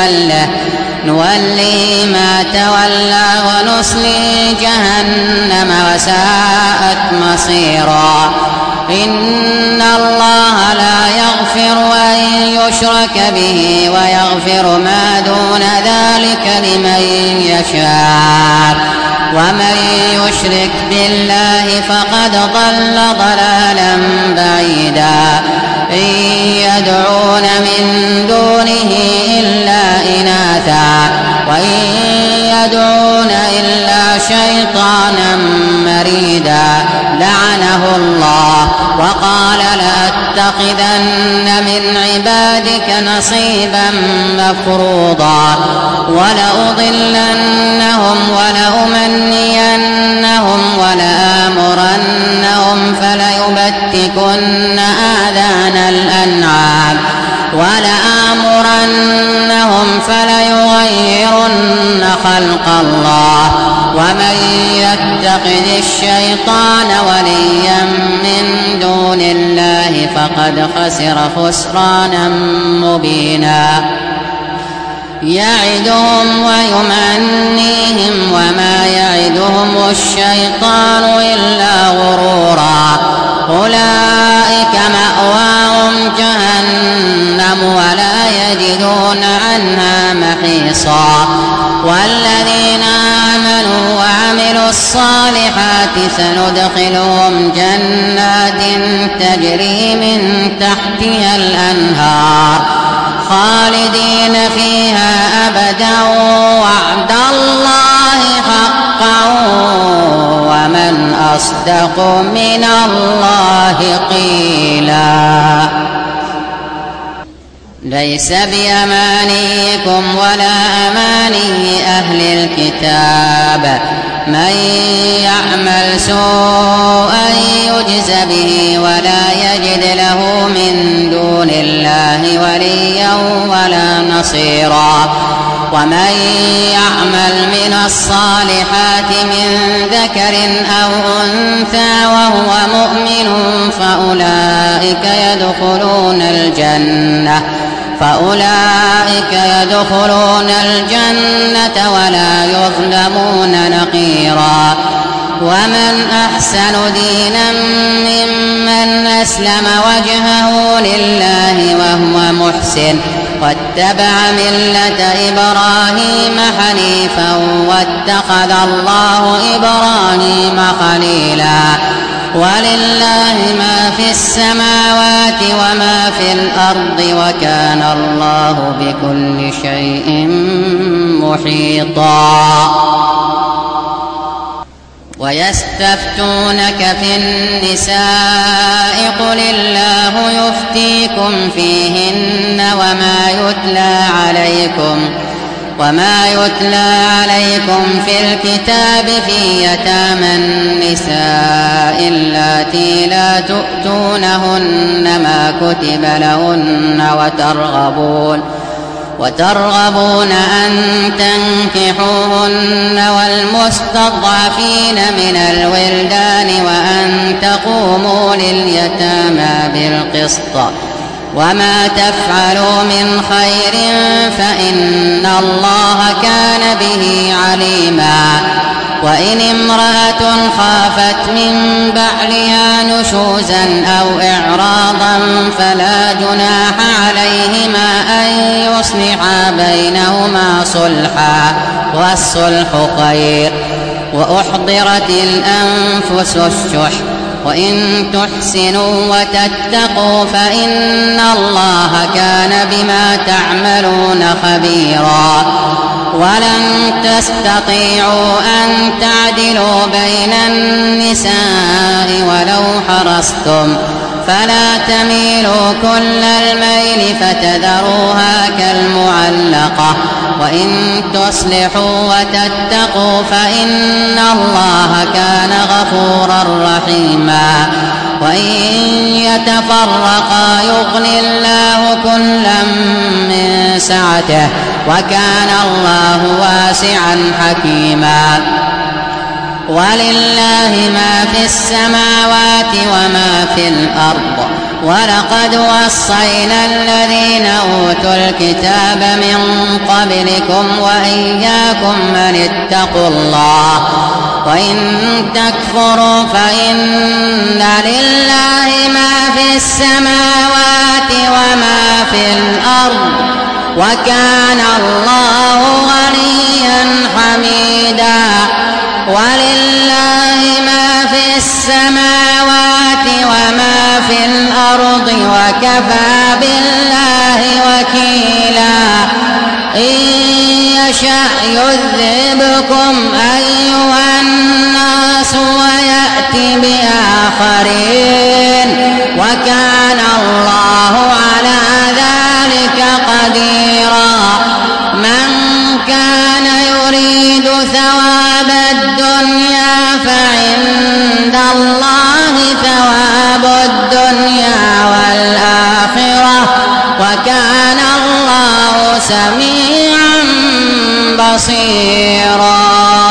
نوليه ما تولى ونصليه جهنم وساءت مصيرا إن الله لا يغفر أن يشرك به ويغفر ما دون ذلك لمن يشاء ومن يشرك بالله فقد ضل ضلالا بعيدا إن يدعون من دونه إلا إناثا وإن يدعون إلا شيطانا مريدا لعنه الله وقال لأتخذن من عبادك نصيبا مفروضا ولأضلنهم ولأمنينهم ولآمرنهم فليبتكن آذان الأنعام فليغيرن خلق الله ومن يتخذ الشيطان وليا من دون الله فقد خسر خسرانا مبينا يعدهم ويمنيهم وما يعدهم الشيطان إلا غرورا أولئك مأواهم جهنم ولا يجدون عنها محيصا والذين آمنوا وعملوا الصالحات سندخلهم جنات تجري من تحتها الأنهار خالدين فيها أبدا وعد الله حقا ومن أصدق من الله قيلا ليس بأمانيكم ولا أماني أهل الكتاب من يعمل سوءا يجز به ولا يجد له من دون الله وليا ولا نصيرا ومن يعمل من الصالحات من ذكر أو أنثى وهو مؤمن فأولئك يدخلون الجنة ولا يظلمون نقيرا ومن أحسن دينا ممن أسلم وجهه لله وهو محسن واتبع ملة إبراهيم حنيفا واتخذ الله إبراهيم خليلا ولله ما في السماوات وما في الأرض وكان الله بكل شيء محيطا ويستفتونك في النساء قل الله يفتيكم فيهن وما يتلى عليكم في الكتاب في يتامى النساء اللاتي لا تؤتونهن ما كتب لهن وترغبون أن تنكحوهن والمستضعفين من الولدان وأن تقوموا لليتامى بالقسط وما تفعلوا من خير فإن الله كان به عليما وإن امرأة خافت من بعلها نشوزا أو إعراضا فلا جناح عليهما أن يصلحا بينهما صلحا والصلح خير وأحضرت الأنفس الشح وإن تحسنوا وتتقوا فإن الله كان بما تعملون خبيرا ولن تستطيعوا أن تعدلوا بين النساء ولو حرصتم فلا تميلوا كل الميل فتذروها كالمعلقة وإن تصلحوا وتتقوا فإن الله كان غفورا رحيما وإن يتفرقا يغني الله كلا من سعته وكان الله واسعا حكيما ولله ما في السماوات وما في الأرض ولقد وصينا الذين أوتوا الكتاب من قبلكم وإياكم أن اتقوا الله وإن تكفروا فإن لله ما في السماوات وما في الأرض وكان الله غنيا حميدا ولله ما في السماوات وما في الأرض وكفى بالله وكيلا إن يشأ يذهبكم أيها الناس ويأتي بآخرين وكان الله على ذلك قديرا من كان يريد ثواب الدنيا فعند الله ثواب الدنيا والآخرة وكان الله سميعا بصيرا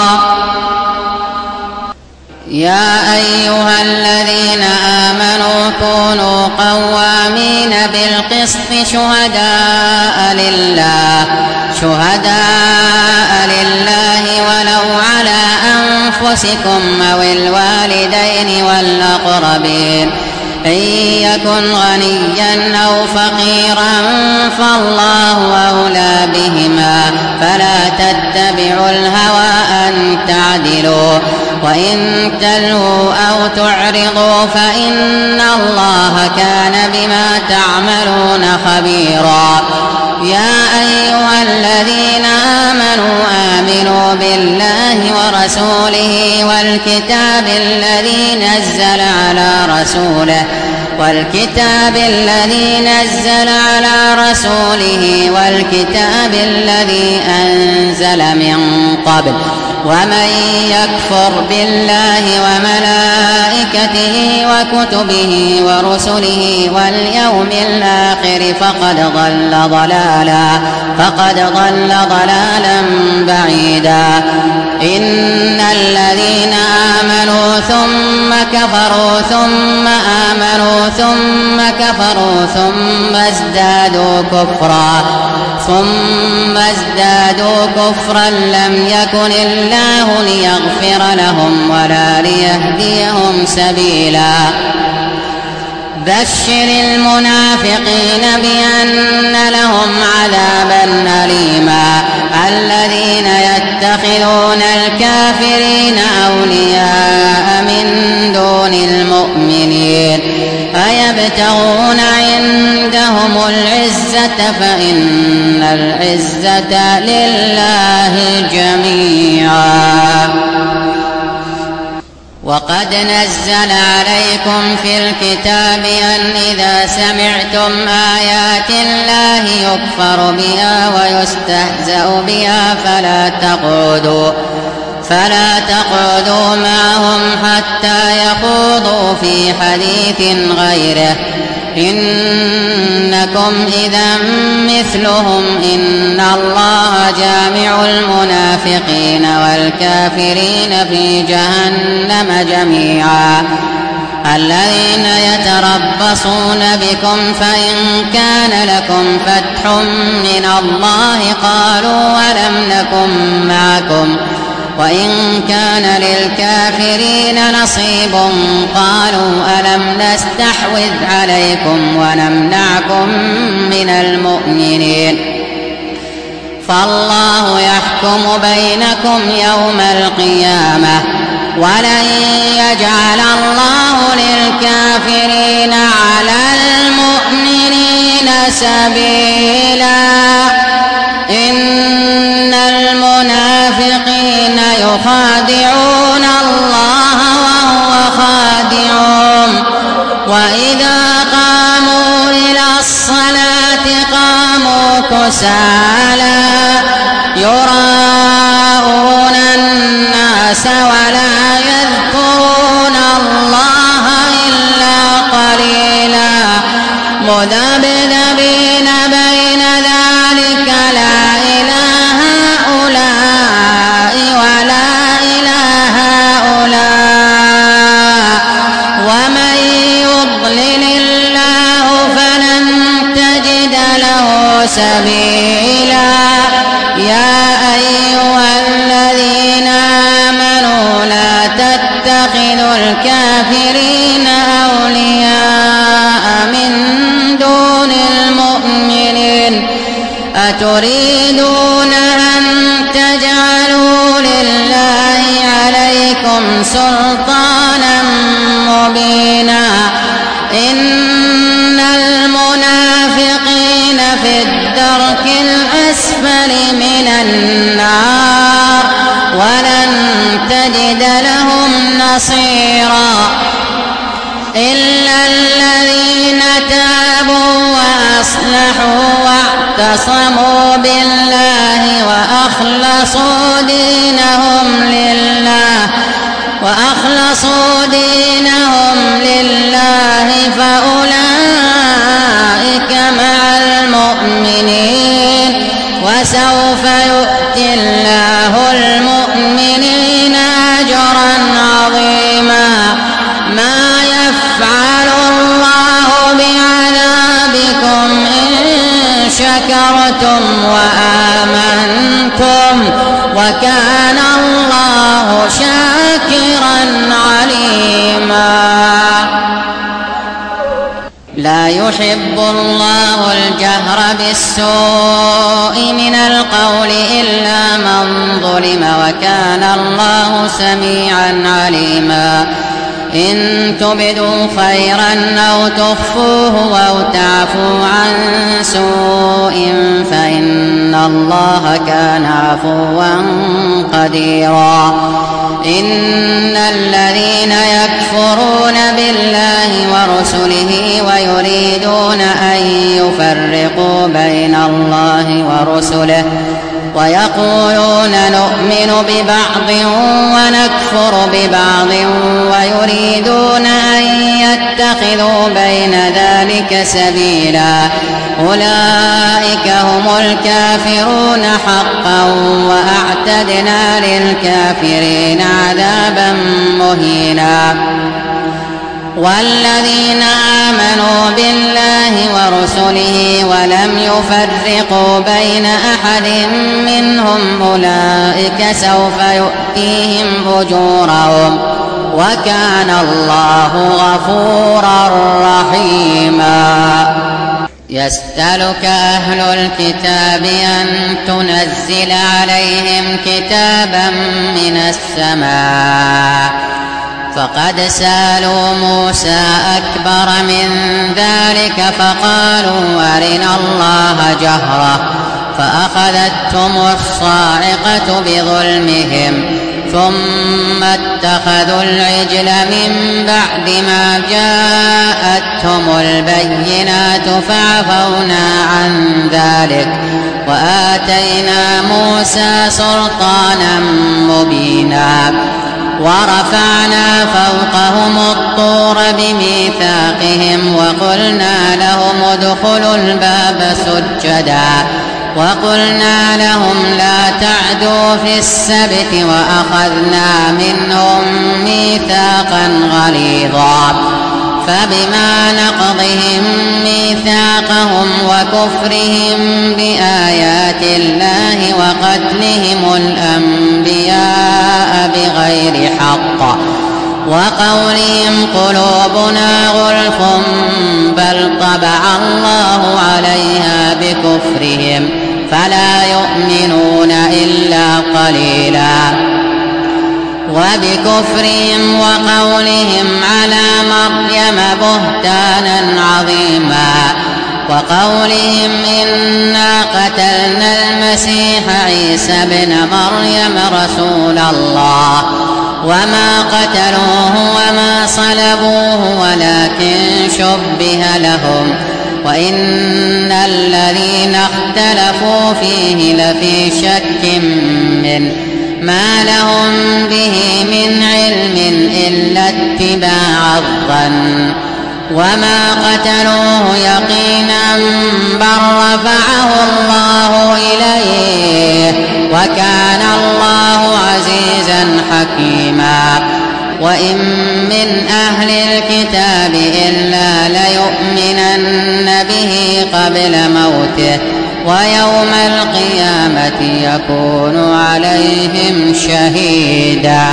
يا أيها الذين آمنوا كونوا قوامين بالقسط شهداء لله ولو على أنفسكم أو الوالدين والأقربين إن يكن غنيا أو فقيرا فالله أولى بهما فلا تتبعوا الهوى أن تعدلوا وإن تلووا أو تعرضوا فإن الله كان بما تعملون خبيرا يا أيها الذين آمنوا بالله ورسوله والكتاب الذي نزل على رسوله والكتاب الذي أنزل من قبل ومن يكفر بالله وملائكته وكتبه ورسله واليوم الآخر فقد ضل ضلالا بعيدا إن الذين آمنوا ثم كفروا ثم آمنوا ثم كفروا ثم ازدادوا كفرا لم يكن الله ليغفر لهم ولا ليهديهم سبيلا بشر المنافقين بأن لهم عذابا أليما الذين يتخذون الكافرين أولياء من دون المؤمنين أيبتغون عندهم العزة فإن العزة لله جميعا وقد نزل عليكم في الكتاب أن إذا سمعتم آيات الله يكفر بها ويستهزأ بها فلا تقعدوا معهم حتى يخوضوا في حديث غيره إنكم إذا مثلهم إن الله جامع المنافقين والكافرين في جهنم جميعا الذين يتربصون بكم فإن كان لكم فتح من الله قالوا ولم نكن معكم وإن كان للكافرين نصيب قالوا ألم نستحوذ عليكم ونمنعكم من المؤمنين فالله يحكم بينكم يوم القيامة ولن يجعل الله للكافرين على المؤمنين سبيلا إن المنافقين يخادعون الله وهو خادعهم وإذا قاموا إلى الصلاة قاموا كسالى يراءون الناس ولا يذكرون الله إلا قليلا مذبذبين بين ذلك لا إله هؤلاء ولا إله هؤلاء ومن يضلل الله فلن تجد له سبيلا يا أيها الذين آمنوا لا تتخذوا الكافرين أولياء من دون المؤمنين أتريدون أن تجعلوا لله عليكم سلطانا مبينا إن المنافقين في الدرك الأسفل من النار ولن تجد لهم نصيرا إلا الذين تابوا وأصلحوا واعتصموا بالله وأخلصوا دينهم لله فأولئك مع المؤمنين وسوف يؤتي الله المؤمنين أجرا عظيما ما يفعل الله بعذابكم إن شكرتم كفرتم وآمنتم وكان الله شاكرا عليما. لا يحب الله الجهر بالسوء من القول إلا من ظلم وكان الله سميعا عليما. إن تبدوا خيرا أو تخفوه أو تعفوا عن سوء فإن الله كان عفوا قديرا. إن الذين يكفرون بالله ورسله ويريدون أن يفرقوا بين الله ورسله ويقولون نؤمن ببعض ونكفر ببعض ويريدون أن يتخذوا بين ذلك سبيلا أولئك هم الكافرون حقا وأعتدنا للكافرين عذابا مهينا. والذين آمنوا بالله ورسله ولم يفرقوا بين أحد منهم أولئك سوف يؤتيهم أجورهم وكان الله غفورا رحيما. يسألك أهل الكتاب أن تنزل عليهم كتابا من السماء فقد سألوا موسى أكبر من ذلك فقالوا أرنا الله جهرة فأخذتهم الصاعقة بظلمهم ثم اتخذوا العجل من بعد ما جاءتهم البينات فعفونا عن ذلك وآتينا موسى سلطانا مبينا. ورفعنا فوقهم الطور بميثاقهم وقلنا لهم ادخلوا الباب سجدا وقلنا لهم لا تعدوا في السبت وأخذنا منهم ميثاقا غليظا. فبما نقضهم ميثاقهم وكفرهم بآيات الله وقتلهم الأنبياء بغير حق وقولهم قلوبنا غلف بل طبع الله عليها بكفرهم فلا يؤمنون إلا قليلا. وبكفرهم وقولهم على مريم بهتانا عظيما وقولهم إنا قتلنا المسيح عيسى ابن مريم رسول الله وما قتلوه وما صلبوه ولكن شبه لهم وإن الذين اختلفوا فيه لفي شك منه ما لهم به من علم إلا اتباع الظن وما قتلوه يقينا بل رفعه الله إليه وكان الله عزيزا حكيما. وإن من أهل الكتاب إلا ليؤمنن به قبل موته ويوم القيامة يكون عليهم شهيدا.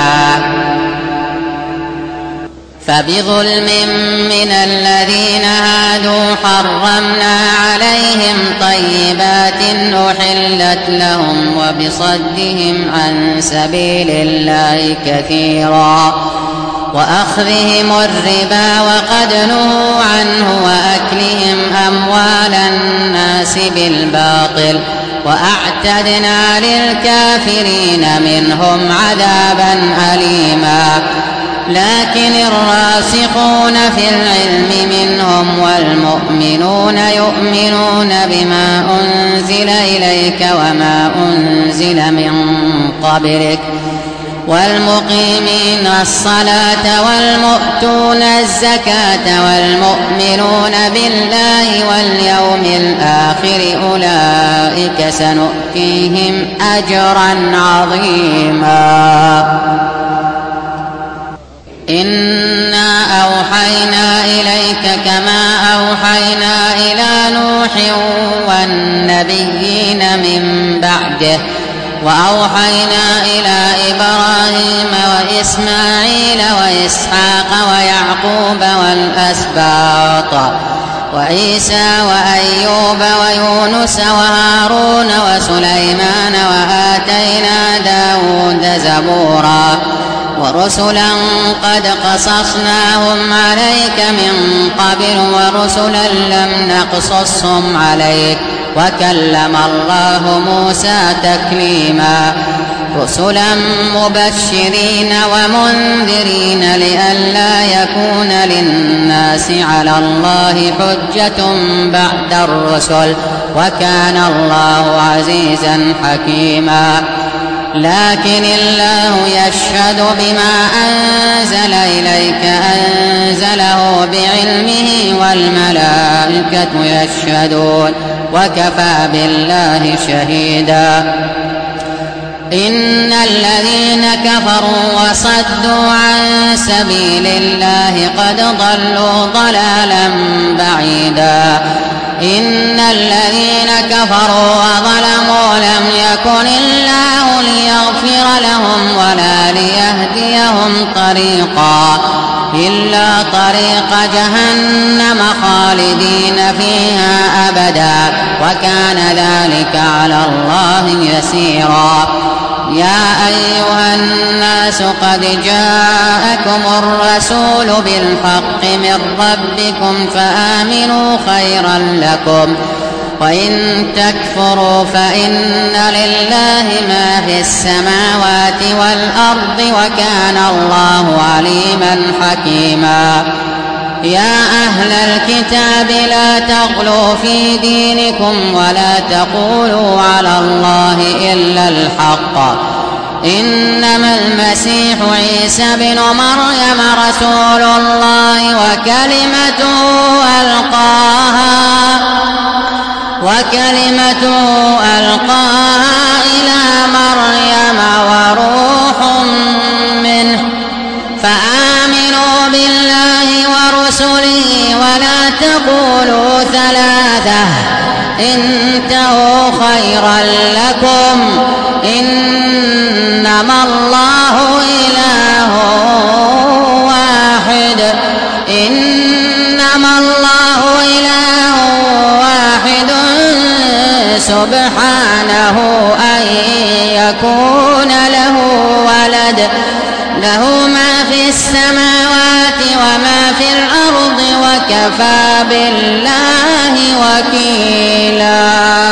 فبظلم من الذين هادوا حرمنا عليهم طيبات أحلت لهم وبصدهم عن سبيل الله كثيرا وأخذهم الربا وقد نهوا عنه وأكلهم أموال الناس بالباطل وأعتدنا للكافرين منهم عذابا أليما. لكن الراسخون في العلم منهم والمؤمنون يؤمنون بما أنزل إليك وما أنزل من قبلك والمقيمين الصلاة والمؤتون الزكاة والمؤمنون بالله واليوم الآخر أولئك سنؤتيهم أجرا عظيما. إنا أوحينا إليك كما أوحينا إلى نوح والنبيين من بعده وأوحينا إلى إبراهيم وإسماعيل وإسحاق ويعقوب والأسباط وعيسى وأيوب ويونس وهارون وسليمان وآتينا داود زبورا ورسلا قد قصصناهم عليك من قبل ورسلا لم نقصصهم عليك وكلم الله موسى تكليما رسلا مبشرين ومنذرين لئلا يكون للناس على الله حجة بعد الرسل وكان الله عزيزا حكيما لكن الله يشهد بما أنزل إليك أنزله بعلمه والملائكة يشهدون وكفى بالله شهيدا إن الذين كفروا وصدوا عن سبيل الله قد ضلوا ضلالا بعيدا إن الذين كفروا وظلموا لم يكن الله ليغفر لهم ولا ليهديهم طريقا إلا طريق جهنم خالدين فيها أبدا وكان ذلك على الله يسيرا يا أيها الناس قد جاءكم الرسول بالحق من ربكم فآمنوا خيرا لكم وإن تكفروا فإن لله ما في السماوات والأرض وكان الله عليما حكيما يا أهل الكتاب لا تغلوا في دينكم ولا تقولوا على الله إلا الحق إنما المسيح عيسى بن مريم رسول الله وكلمته ألقاها إلى مريم وروح منه فآمنوا بالله ورسله ولا تقولوا ثلاثة انتهوا خيرا لكم إنما الله إله واحد سبحانه أن يكون له ولد له ما في السماوات وما في الأرض وكفى بالله وكيلا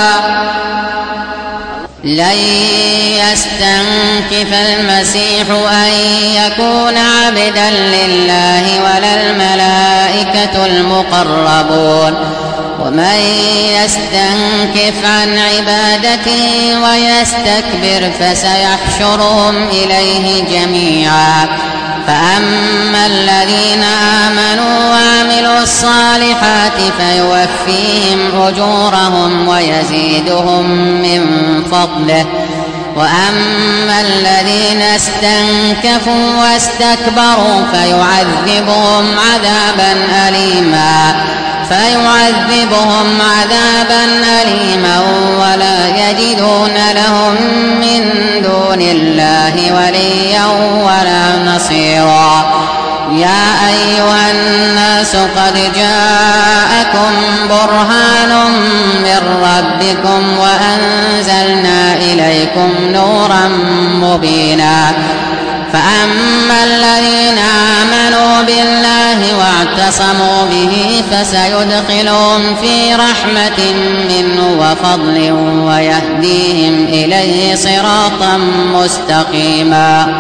لن يستنكف المسيح أن يكون عبدا لله ولا الملائكة المقربون ومن يستنكف عن عبادته ويستكبر فسيحشرهم إليه جميعا فأما الذين آمنوا وعملوا الصالحات فيوفيهم أجورهم ويزيدهم من فضله وأما الذين استنكفوا واستكبروا فيعذبهم عذابا أليما ولا يجدون لهم من دون الله وليا ولا نصيرا يا أيها الناس قد جاءكم برهان من ربكم وأنزلنا إليكم نورا مبينا فأما الذين آمنوا بالله واعتصموا به فسيدخلهم في رحمة منه وفضل ويهديهم إليه صراطا مستقيما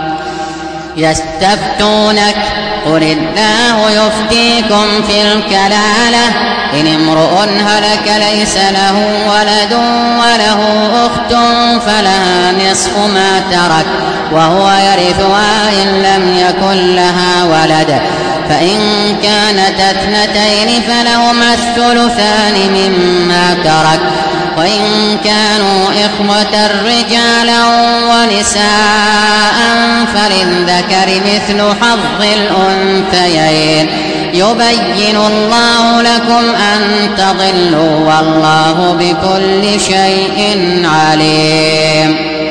يستفتونك قل الله يفتيكم في الكلالة إن امرؤ هلك ليس له ولد وله أخت فلها نصف ما ترك وهو يرثها إن لم يكن لها ولد فإن كانت اثنتين فلهما الثلثان مما ترك وإن كانوا إخوة رجالا ونساء فللذكر مثل حظ الأنثيين يبين الله لكم أن تضلوا والله بكل شيء عليم.